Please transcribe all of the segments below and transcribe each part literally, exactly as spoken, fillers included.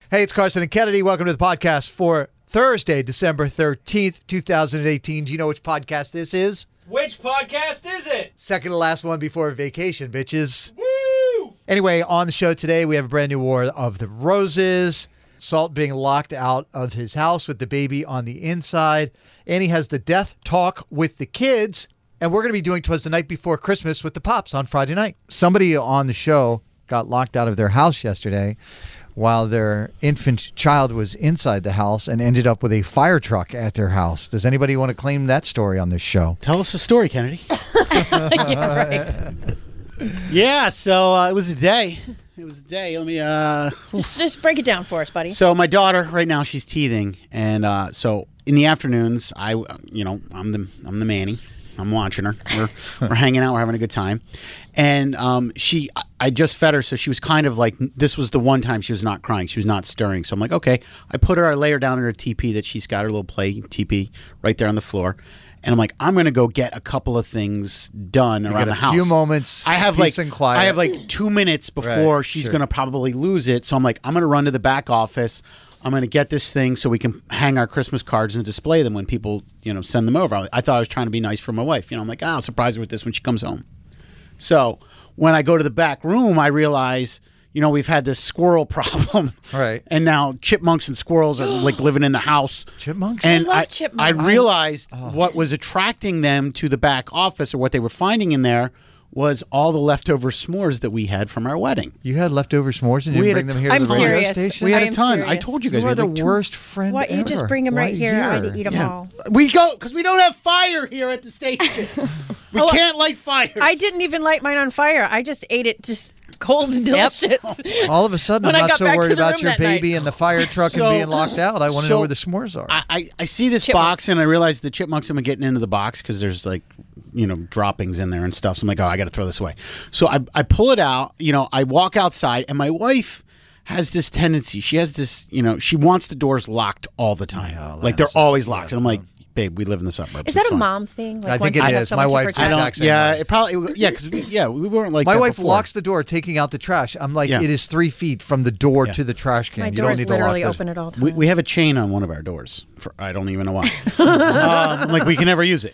Hey, it's Carson and Kennedy. Welcome to the podcast for Thursday, December thirteenth, two thousand eighteen. Do you know which podcast this is? Which podcast is it? Second to last one before vacation, bitches. Woo! Anyway, on the show today, we have a brand new War of the Roses. Salt being locked out of his house with the baby on the inside. Annie has the death talk with the kids. And we're going to be doing 'Twas the Night Before Christmas with the Pops on Friday night. Somebody on the show got locked out of their house yesterday while their infant child was inside the house and ended up with a fire truck at their house. Does anybody want to claim that story on this show? Tell us the story, Kennedy. Yeah, right. Yeah, so uh, it was a day. It was a day. Let me... Uh... Just, just break it down for us, buddy. So my daughter, right now, she's teething. And uh, so in the afternoons, I, you know, I'm the I'm the manny. I'm watching her. We're we're hanging out. We're having a good time. And um, she, I just fed her, so she was kind of like, this was the one time she was not crying. She was not stirring. So I'm like, okay. I put her, I lay her down in her teepee that she's got, her little play teepee right there on the floor. And I'm like, I'm going to go get a couple of things done You around got the house. A few moments, I have peace like, and quiet. I have like two minutes before Right, she's sure. going to probably lose it. So I'm like, I'm going to run to the back office. I'm going to get this thing so we can hang our Christmas cards and display them when people, you know, send them over. I thought I was trying to be nice for my wife. You know, I'm like, oh, I'll surprise her with this when she comes home. So when I go to the back room, I realize, you know, we've had this squirrel problem. Right. And now chipmunks and squirrels are like living in the house. Chipmunks? And I love I, chipmunks. I realized Oh. what was attracting them to the back office, or what they were finding in there, was all the leftover s'mores that we had from our wedding. You had leftover s'mores and you We didn't had bring a them here I'm to the radio serious. station? We had I a am ton. I serious. told you guys. You we are had the like two- worst friend Why you just ever. bring them right Why here? I'd eat them Yeah. all. We go because we don't have fire here at the station. we Oh, can't light fires. I didn't even light mine on fire. I just ate it just cold and delicious. All of a sudden, When I'm I not got so back to worried the about room your that night. baby and the fire truck So- and being locked out. I want to so know where the s'mores are. I, I, I see this Chipmunks. box and I realize the chipmunks have been getting into the box because there's like, you know, droppings in there and stuff. So I'm like, oh, I got to throw this away. So I, I pull it out, you know, I walk outside, and my wife has this tendency. She has this, you know, she wants the doors locked all the time. Yeah, like they're that's- always locked. And I'm like, babe, we live in the suburbs. Is that It's a fine. mom thing? Like I think once it you have is. someone My to wife's protect? I don't, exact same yeah, way. it probably, yeah, because we, yeah, we weren't like My that wife before. locks the door, taking out the trash. I'm like, Yeah. it is three feet from the door Yeah. to the trash can. My you don't doors need to lock literally the open at all times. We, we have a chain on one of our doors. For, I don't even know why. um, like we can never use it.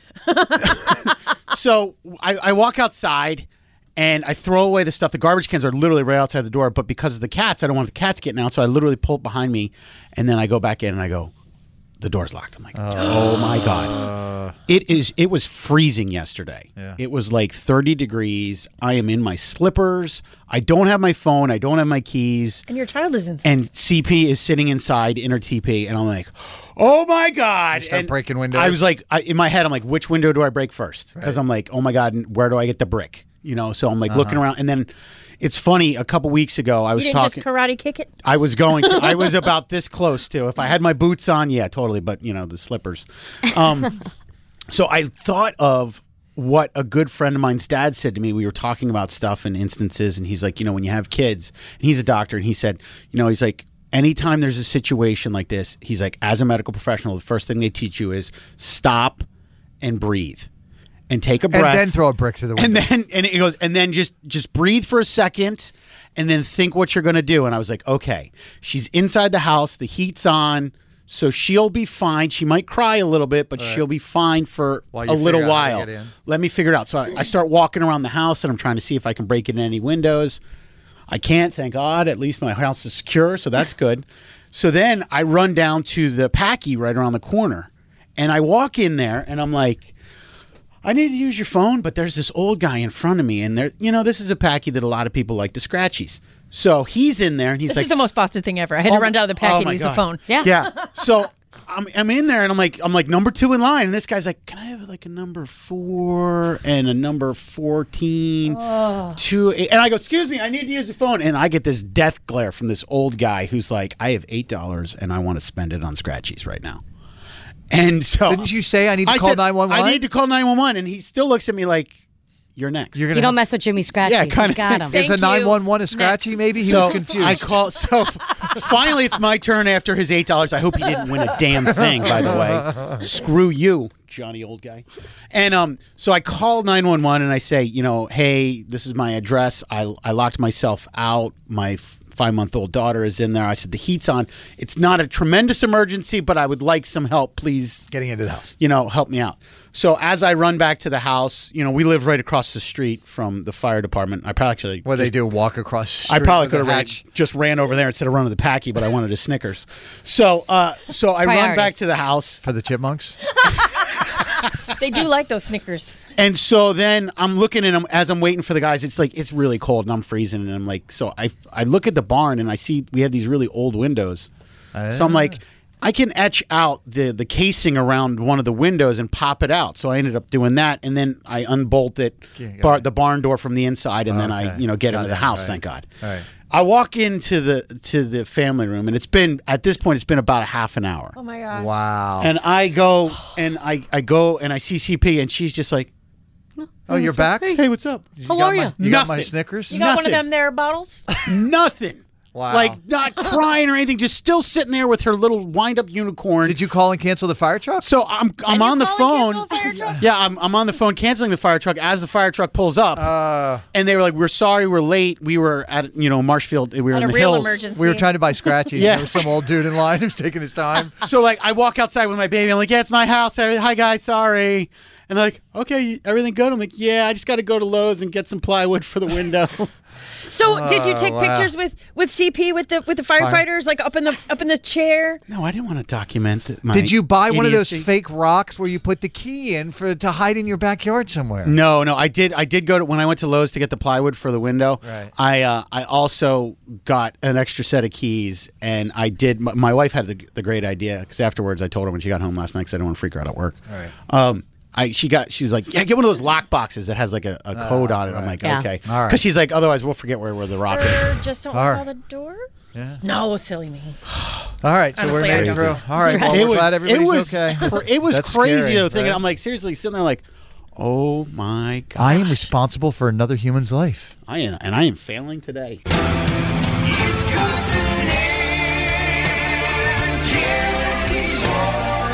So I, I walk outside and I throw away the stuff. The garbage cans are literally right outside the door. But because of the cats, I don't want the cats getting out. So I literally pull it behind me, and then I go back in and I go, the door's locked. I'm like, oh my God. It is. It was freezing yesterday. Yeah. It was like thirty degrees. I am in my slippers. I don't have my phone. I don't have my keys. And your child is inside. And C P is sitting inside in her T P, and I'm like, oh my God. You start And breaking windows? I was like, I, in my head, I'm like, which window do I break first? Because I'm like, oh my God, and where do I get the brick? You know, so I'm like looking around. And then it's funny, a couple weeks ago, I you was didn't talking. just karate kick it? I was going to. I was about this close to. If I had my boots on, yeah, totally. But, you know, the slippers. Um, so I thought of what a good friend of mine's dad said to me. We were talking about stuff and instances, and he's like, you know, when you have kids, and he's a doctor, and he said, you know, he's like, anytime there's a situation like this, he's like, as a medical professional, the first thing they teach you is stop and breathe. And take a breath. and then throw a brick through the window. And then and it goes, and then just just breathe for a second, and then think what you're going to do. And I was like, okay, she's inside the house, the heat's on, so she'll be fine. She might cry a little bit, but she'll be fine for While a you little figure out how to while. get in. Let me figure it out. So I, I start walking around the house, and I'm trying to see if I can break in any windows. I can't, thank God. At least my house is secure, so that's good. So then I run down to the Packy right around the corner, and I walk in there, and I'm like, I need to use your phone, but there's this old guy in front of me, and there, you know, this is a Packy that a lot of people like, the Scratchies. So he's in there, and he's This like, is the most Boston thing ever. I had Oh to run down to the pack oh and my use God. the phone. Yeah. yeah. So I'm, I'm in there, and I'm like, I'm like number two in line, and this guy's like, can I have like a number four and a number fourteen, two, eight? And I go, excuse me, I need to use the phone, and I get this death glare from this old guy who's like, I have eight dollars, and I want to spend it on Scratchies right now. And so Didn't you say I need to I call said, nine one one? I need to call nine one one, and he still looks at me like, you're next. You're gonna You don't have- mess with Jimmy Scratchy. Yeah, He's kinda got thing. him. Is a Thank you. nine one one a scratchy? Next. Maybe he so was confused. I call. So finally, it's my turn after his eight dollars. I hope he didn't win a damn thing. By the way, screw you, Johnny, old guy. And um, so I call nine one one and I say, you know, hey, this is my address. I I locked myself out. My f- five-month-old daughter is in there. I said, the heat's on. It's not a tremendous emergency, but I would like some help. Please, Getting into the house. you know, help me out. So as I run back to the house, you know, we live right across the street from the fire department. I probably actually What they just- do, walk across the street I probably with could a have ran, hatch. just ran over there instead of running the Packy, but I wanted a Snickers. So, uh, so I run back Priorities. to the house, For the chipmunks? They do like those Snickers. and so then I'm looking at them as I'm waiting for the guys. It's like it's really cold, and I'm freezing, and I'm like, so I I look at the barn, and I see we have these really old windows. So I'm like, I can etch out the the casing around one of the windows and pop it out. So I ended up doing that, and then I unbolt it, Yeah, got bar, it. the barn door from the inside, and then I Okay. you know get Got into the it, house. right. Thank God. Right. I walk into the to the family room, and it's been at this point it's been about a half an hour. Oh my god. Wow. And I go and I, I go and I see C P, and she's just like, oh, you're back? "Hey, what's up?" You How got are my- you? You got my Nothing. Snickers? You got one of Nothing. them there bottles? Nothing. Wow. Like not crying or anything, just still sitting there with her little wind-up unicorn. Did you call and cancel the fire truck? So I'm I'm you on the call and phone. cancel a fire truck? Yeah, I'm I'm on the phone canceling the fire truck as the fire truck pulls up, Uh, and they were like, "We're sorry, we're late. We were at you know Marshfield. We were On in a the real hills." emergency. we were trying to buy scratchies. Yeah. There was some old dude in line who's taking his time. So like I walk outside with my baby. I'm like, "Yeah, it's my house. Hi guys, sorry." And they're like, "Okay, everything good?" I'm like, "Yeah, I just got to go to Lowe's and get some plywood for the window." So did you take wow. pictures with, with C P with the with the firefighters like up in the up in the chair? No, I didn't want to document it. My Did you buy one of those idiocy. fake rocks where you put the key in for to hide in your backyard somewhere? No, no, I did. I did go to when I went to Lowe's to get the plywood for the window. Right. I uh, I also got an extra set of keys, and I did. My, my wife had the, the great idea because afterwards I told her when she got home last night because I didn't want to freak her out at work. Right. Um, I she got she was like, yeah, get one of those lock boxes that has like a, a code on it. I'm like, Yeah. okay, All right. because she's like, otherwise we'll forget where where the rock is. Or just don't All lock right. all the door? Yeah. No, silly me. All right, so we're Honestly, I making it don't through. All right, well, it we're was glad it everybody's was okay. cra- it was That's crazy scary, though. Thinking right? I'm like seriously sitting there like, oh my god, I am responsible for another human's life. I am, and I am failing today. It's cousin and Kennedy's War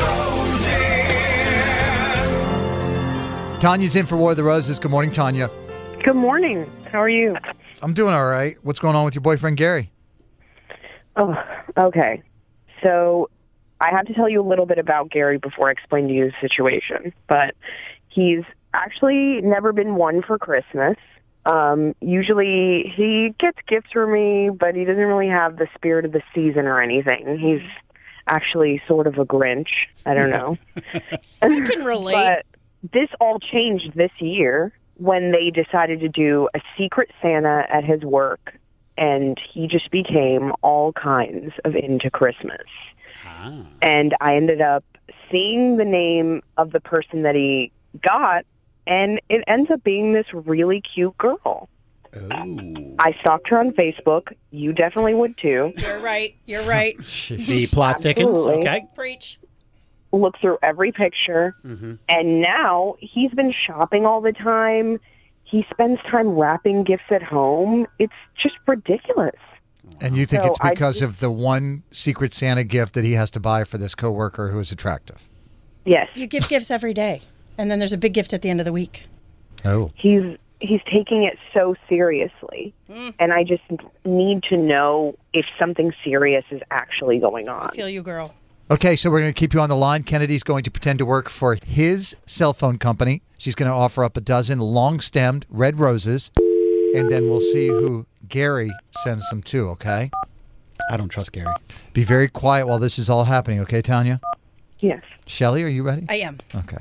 of Roses. Tanya's in for War of the Roses. Good morning, Tanya. Good morning. How are you? I'm doing all right. What's going on with your boyfriend, Gary? Oh, okay. So I have to tell you a little bit about Gary before I explain to you the situation. But he's actually never been one for Christmas. Um, usually he gets gifts for me, but he doesn't really have the spirit of the season or anything. He's actually sort of a Grinch. I don't know. I can relate. But this all changed this year when they decided to do a secret Santa at his work, and he just became all kinds of into Christmas. Ah. And I ended up seeing the name of the person that he got, and it ends up being this really cute girl. Oh. I stalked her on Facebook. You definitely would too. You're right. You're right. The plot thickens. Absolutely. Okay. Preach. Look through every picture, Mm-hmm. and now he's been shopping all the time. He spends time wrapping gifts at home. It's just ridiculous. And you think So it's I because just- of the one secret Santa gift that he has to buy for this coworker who is attractive? Yes, You give gifts every day, and then there's a big gift at the end of the week. Oh. he's he's taking it so seriously, and I just need to know if something serious is actually going on. Feel you, girl. Okay, so we're going to keep you on the line. Kennedy's going to pretend to work for his cell phone company. She's going to offer up a dozen long-stemmed red roses, and then we'll see who Gary sends them to, okay? I don't trust Gary. Be very quiet while this is all happening, okay, Tanya? Yes. Shelly, are you ready? I am. Okay.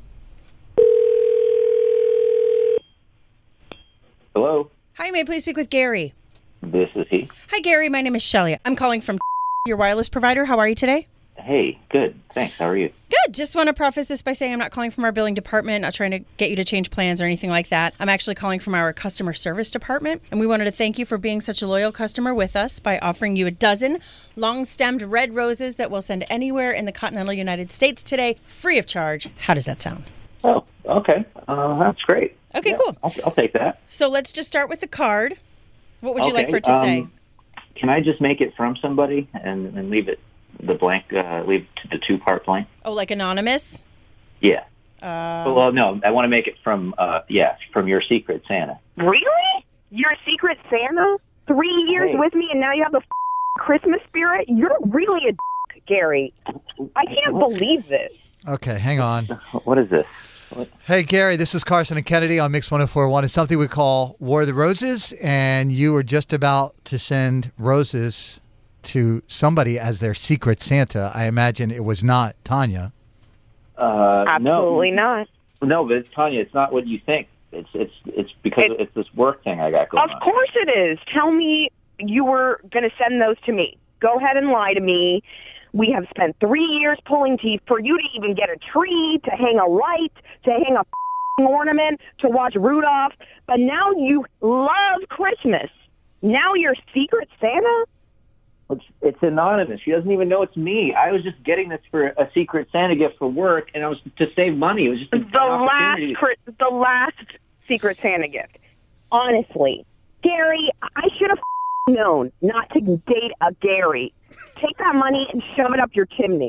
Hello, Hi, may I please speak with Gary? this is he. Hi, Gary. My name is Shelly. I'm calling from your wireless provider. How are you today? Hey, good. Thanks. How are you? Good. Just want to preface this by saying I'm not calling from our billing department, not trying to get you to change plans or anything like that. I'm actually calling from our customer service department, and we wanted to thank you for being such a loyal customer with us by offering you a dozen long-stemmed red roses that we'll send anywhere in the continental United States today, free of charge. How does that sound? Oh, okay. Uh, that's great. Okay, Yeah, cool. I'll, I'll take that. So let's just start with the card. What would you like Okay, for it to um, say? Can I just make it from somebody and, and leave it the blank, uh, leave it to the two-part blank? Oh, like anonymous? Yeah. Uh, well, no, I want to make it from, uh, yeah, from your secret Santa. Really? You're a secret Santa? three years Hey. with me, and now you have the f- Christmas spirit? You're really a d- Gary. I can't believe this. Okay, hang on. What is this? What? Hey, Gary, this is Carson and Kennedy on Mix one oh four point one. It's something we call War of the Roses, and you were just about to send roses to somebody as their secret Santa. I imagine it was not Tanya. Uh, Absolutely no. not. No, but it's, Tanya, it's not what you think. It's it's it's because It- it's this work thing I got going Of on. course it is. Tell me you were going to send those to me. Go ahead and lie to me. We have spent three years pulling teeth for you to even get a tree, to hang a light, to hang a f***ing ornament, to watch Rudolph. But now you love Christmas. Now you're Secret Santa? It's, it's anonymous. She doesn't even know it's me. I was just getting this for a secret Santa gift for work, and I was to save money. It was just an The opportunity. last, Chri- the last Secret Santa gift. Honestly, Gary, I should have f***ing known not to date a Gary. Take that money and shove it up your chimney.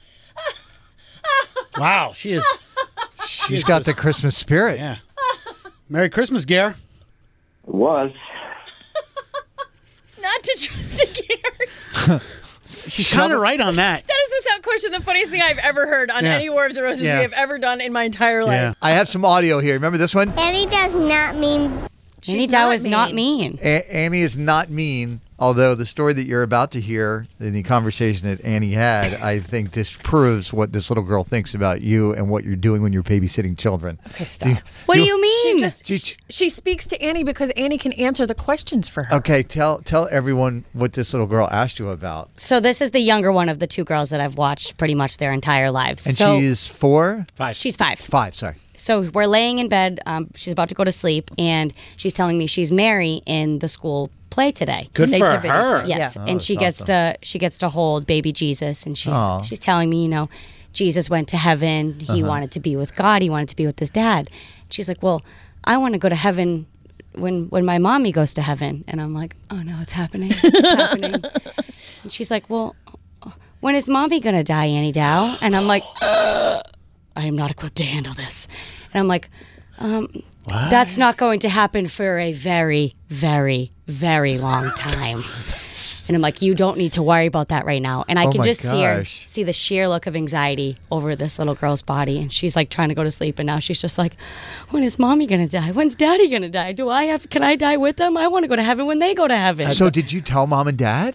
Wow, she is. She's got the Christmas spirit. Yeah. Merry Christmas, Gare. It was. Not to trust a Gary. She's Shove kind it- of right on that. That is without question the funniest thing I've ever heard on Yeah. any War of the Roses Yeah. we have ever done in my entire life. Yeah. I have some audio here. Remember this one? Annie does not mean Annie She's Dow not is not mean. mean. A- Annie is not mean, although the story that you're about to hear in the conversation that Annie had, I think this proves what this little girl thinks about you and what you're doing when you're babysitting children. Okay, stop. What do you- you mean? She just She- she, she speaks to Annie because Annie can answer the questions for her. Okay, tell tell everyone what this little girl asked you about. So this is the younger one of the two girls that I've watched pretty much their entire lives. And so she's four? Five. she's five. Five, sorry. So we're laying in bed. Um, she's about to go to sleep, and she's telling me she's Mary in the school play today. Good for Nativity. her. Yes, Yeah. Oh, and she that's gets to she gets to hold baby Jesus, and she's Aw. she's telling me, you know, Jesus went to heaven. He Uh-huh. wanted to be with God. He wanted to be with his dad. She's like, well, I want to go to heaven when when my mommy goes to heaven, and I'm like, oh no, it's happening, it's happening. And she's like, well, when is mommy gonna die, Annie Dow? And I'm like, uh, I am not equipped to handle this. And I'm like, um, that's not going to happen for a very, very, very long time. And I'm like, you don't need to worry about that right now. And I Oh can my just see her, gosh. see the sheer look of anxiety over this little girl's body. And she's like trying to go to sleep. And now she's just like, when is mommy going to die? When's daddy going to die? Do I have, can I die with them? I want to go to heaven when they go to heaven. So did you tell mom and dad?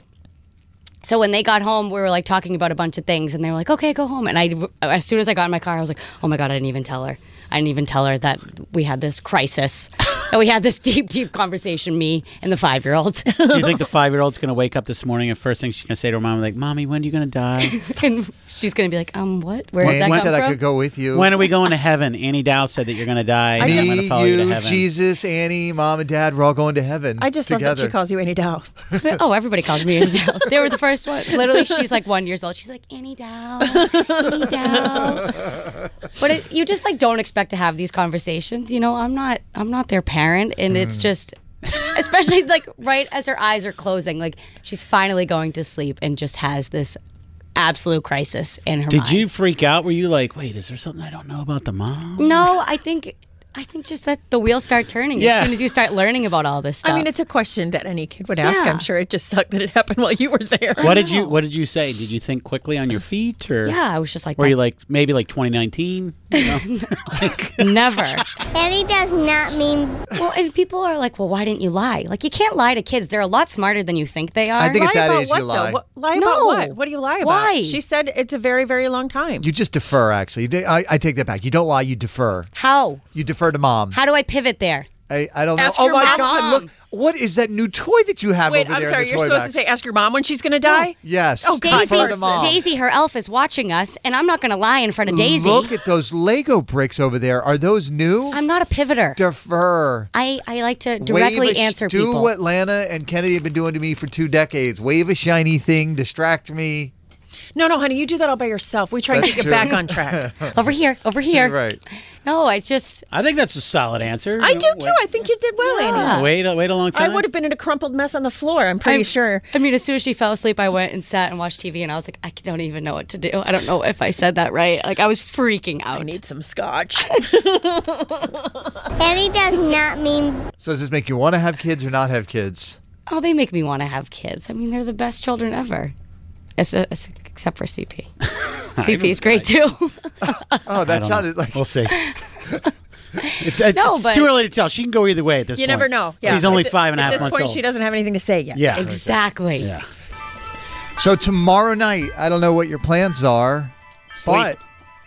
So when they got home, we were like talking about a bunch of things, and they were like, "Okay, go home." And I, as soon as I got in my car, I was like, "Oh my god, I didn't even tell her. I didn't even tell her that we had this crisis, that we had this deep, deep conversation. Me and the five-year-old." Do you think the five-year-old's going to wake up this morning and first thing she's going to say to her mom, like, Mommy, when are you going to die? And she's gonna be like, "Um, what? Where did When that you come said from?" I could go with you. When are we going to heaven? Annie Dow said that you're going to die. I and just- I'm going Me, to follow you, to you, heaven. Jesus, Annie, mom and dad, we're all going to heaven I just love together. that she calls you Annie Dow. Oh, everybody calls me Annie Dow. They were the first one. Literally, she's like one years old. She's like, Annie Dow, Annie Dow. But it, you just like don't expect to have these conversations. You know, I'm not, I'm not their parent, and it's just, especially like right as her eyes are closing, like she's finally going to sleep and just has this absolute crisis in her Did mind. you freak out? Were you like, wait, is there something I don't know about the mom? No, I think. I think just that the wheels start turning Yeah. as soon as you start learning about all this stuff. I mean, it's a question that any kid would ask. Yeah. I'm sure it just sucked that it happened while you were there. What did you What did you say? Did you think quickly on your feet, or yeah, I was just like, were you "That's like maybe like twenty nineteen? You know? like, never. Annie does not mean Well, and people are like, well, why didn't you lie? Like, you can't lie to kids. They're a lot smarter than you think they are. I think lie at that about age what, you lie. Though? What, lie No. about what? What do you lie about? Why? She said it's a very, very long time. You just defer, actually. You- I, I take that back. You don't lie, you defer. How? You defer to mom. How do I pivot there? I, I don't know. Ask Oh your my mom. God! Look, what is that new toy that you have Wait, over I'm there? sorry. in the You're toy supposed box? to say, ask your mom when she's going to die? Yes. Oh, God. Daisy, Defer to mom. Daisy, her elf, is watching us, and I'm not going to lie in front of Daisy. Look at those Lego bricks over there. Are those new? I'm not a pivoter. Defer. I, I like to directly Wave a, answer do people. what Lana and Kennedy have been doing to me for two decades. Wave a shiny thing, distract me. No, no, honey. You do that all by yourself. We try That's to get true. you back on track. Over here, over here. Right. No, I just, I think that's a solid answer. I You do, know, too. I think you did well, Yeah. Annie. Wait, wait, wait a long I time. would have been in a crumpled mess on the floor, I'm pretty I'm- sure. I mean, as soon as she fell asleep, I went and sat and watched T V, and I was like, I don't even know what to do. I don't know if I said that right. Like, I was freaking out. I need some scotch. Annie does not mean So does this make you want to have kids or not have kids? Oh, they make me want to have kids. I mean, they're the best children ever. It's a, it's a, except for C P. C P is great too. Oh, that I sounded know. like We'll see. It's, it's, No, it's but- too early to tell. She can go either way at this You point. never know. Yeah. She's only At th- five and a half At this months point, old. she doesn't have anything to say yet. Yeah. Exactly. Yeah. So tomorrow night, I don't know what your plans are, but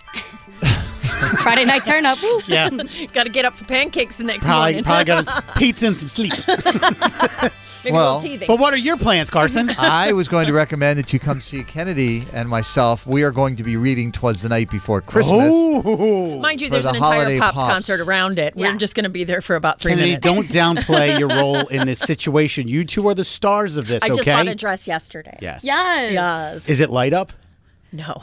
Friday night turn up. Woo. Yeah. Got to get up for pancakes the next Probably, morning. probably got his pizza and some sleep. Maybe Well, a little teething. But what are your plans, Carson? I was going to recommend that you come see Kennedy and myself. We are going to be reading "Twas the Night Before Christmas." Oh. Mind you, for there's the an entire holiday Pops, Pops. concert around it. Yeah. We're just going to be there for about three Kennedy, minutes. don't downplay your role in this situation. You two are the stars of this, I just okay? bought a dress yesterday. Yes. Yes. Yes. Is it light up? No.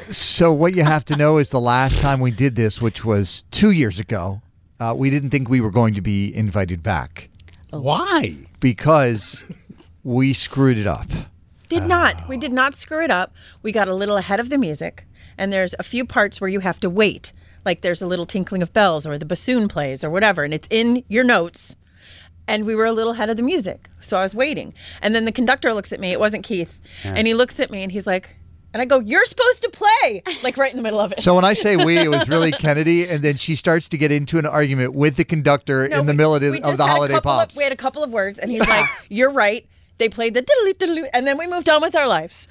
So what you have to know is the last time we did this, which was two years ago, uh, we didn't think we were going to be invited back Why? because we screwed it up. Did not. We did not screw it up. We got a little ahead of the music, and there's a few parts where you have to wait. Like there's a little tinkling of bells or the bassoon plays or whatever, and it's in your notes. And we were a little ahead of the music, so I was waiting. And then the conductor looks at me. It wasn't Keith. And he looks at me, and he's like, and I go, "You're supposed to play!" Like right in the middle of it. So when I say we, it was really Kennedy, and then she starts to get into an argument with the conductor No, in the we- middle of, we of just the had a holiday couple of- pops. we had a couple of words, and he's like, "You're right." They played the diddly diddly, and then we moved on with our lives.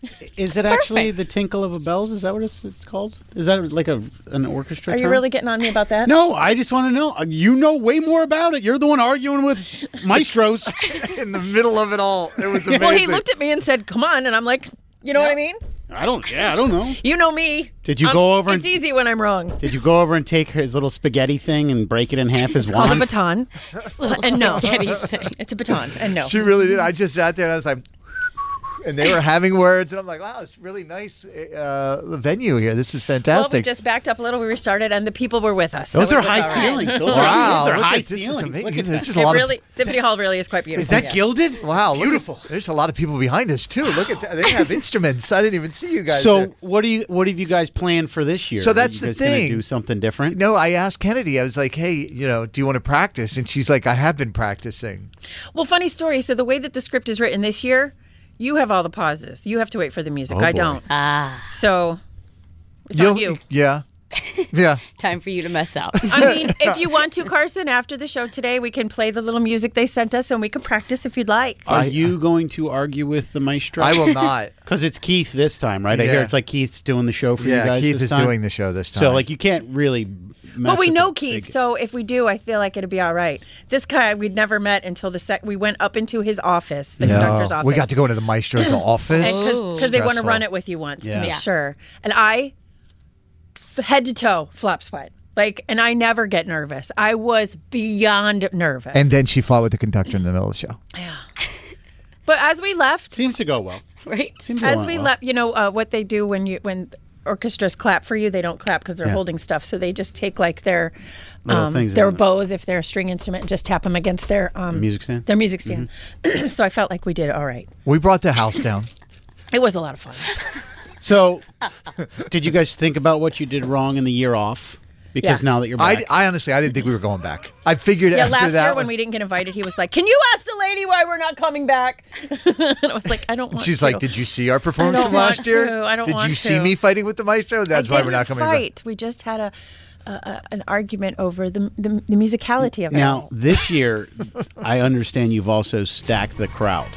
Is it actually perfect. the tinkle of a bells? Is that what it's, it's called? Is that like a an orchestra Are you term? really getting on me about that? No, I just want to know. You know way more about it. You're the one arguing with maestros. in the middle of it all. It was amazing. Well, he looked at me and said, "Come on," and I'm like, "You know what I mean? I don't. Yeah, I don't know. You know me." Did you Um, go over It's and easy when I'm wrong. did you go over and take his little spaghetti thing and break it in half as It's called a wand? baton, Little and no, spaghetti thing. it's a baton, and no. She really did. I just sat there and I was like, and they were having words, and I'm like, wow, it's really nice uh, venue here. This is Well, we fantastic. just backed up a little. We restarted, and the people were with us. so Those it are was high all right. ceilings. Those wow, are, those are look high at- this is ceilings. amazing. Look at There's that. just a It lot really, Symphony Hall really is quite beautiful. Is that yes. gilded? of wow, look at- Beautiful. there's a lot of people behind us too. Look at that. They have instruments. I didn't even see you guys. So there. what do you what have you guys planned for this year? So Are that's you the guys gonna thing. Do something different? No, I asked Kennedy. I was like, hey, you know, do you want to practice? And she's like, I have been practicing. Well, funny story. So the way that the script is written this year, you have all the pauses. You have to wait for the music. Oh, I boy. don't. Ah, So it's You'll- on you. Yeah. Yeah. time for you to mess out. I mean, if you want to, Carson, after the show today, we can play the little music they sent us, and we can practice if you'd like. Are I- you going to argue with the maestro? I will not. Because it's Keith this time, right? I Yeah. hear it's like Keith's doing the show for you Yeah, guys. Keith this is time? doing the show this time. So like you can't really. Mess But we with know the Keith, big- so if we do, I feel like it'd be all right. This guy we'd never met until the sec. We went up into his office, the No, conductor's office. we got to go into the maestro's office. because they want to Stressful. run it with you once Yeah. to make Yeah. sure. And I, f- head to toe, flop sweat. Like, and I never get nervous. I was beyond nervous. And then she fought with the conductor in the middle of the show. yeah. But as we left, Seems to go well. Right? Seems to as go we well. left, you know uh, what they do when you when orchestras clap for you, they don't clap because they're Yeah. holding stuff. So they just take like their Little um, things their on it. bows if they're a string instrument and just tap them against their um, Music stand? Their music stand. So I felt like we did all right. We brought the house down. It was a lot of fun. So, did you guys think about what you did wrong in the year off? Because Yeah. now that you're back, I, I honestly, I didn't think we were going back. I figured Yeah, after last that year one- when we didn't get invited, he was like, "Can you ask the lady why we're not coming back?" And I was like, "I don't want." She's to. like, "Did you see our performance don't from last want year? to. I don't Did want you see to." me fighting with the maestro? That's I why didn't we're not coming fight. We just had a, a, a an argument over the, the the musicality of it. now this year, I understand you've also stacked the crowd.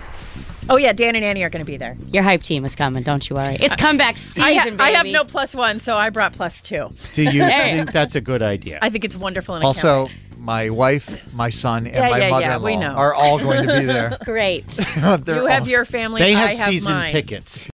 Oh yeah, Dan and Annie are going to be there. Your hype team is coming. Don't you worry. It's comeback season, I, ha- baby. I have no plus one, so I brought plus two. Do you Hey. think that's a good idea? I think it's wonderful. And I can't Also, wait. my wife, my son, and Yeah, my yeah, yeah, mother-in-law we know. are all going to be there. Great. They're You have all- your family. they I have have season mine. tickets.